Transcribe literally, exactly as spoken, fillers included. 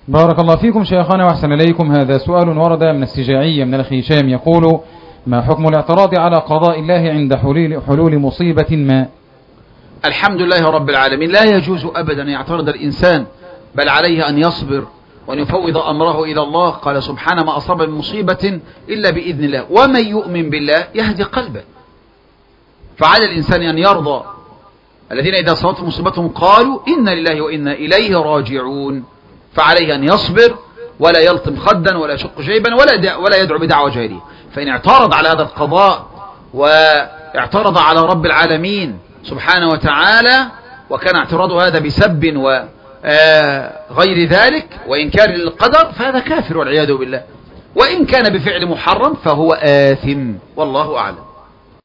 بارك الله فيكم شيخنا وأحسن إليكم. هذا سؤال ورد من السجاعية من الأخ هشام يقول: ما حكم الاعتراض على قضاء الله عند حلول, حلول مصيبة ما؟ الحمد لله رب العالمين. لا يجوز أبدا أن يعترض الإنسان، بل عليه أن يصبر وأن يفوض أمره إلى الله. قال سبحانه: ما أصاب من مصيبة إلا بإذن الله، ومن يؤمن بالله يهدي قلبه. فعلى الإنسان أن يرضى. الذين إذا أصابتهم مصيبتهم قالوا إنا لله وإنا إليه راجعون. فعليه أن يصبر ولا يلطم خدا ولا يشق جيبا ولا ولا يدعو بدعوى جاهلية. فإن اعترض على هذا القضاء واعترض على رب العالمين سبحانه وتعالى، وكان اعتراضه هذا بسب وغير ذلك وإنكار للقدر، فهذا كافر والعياذ بالله. وإن كان بفعل محرم فهو آثم، والله أعلم.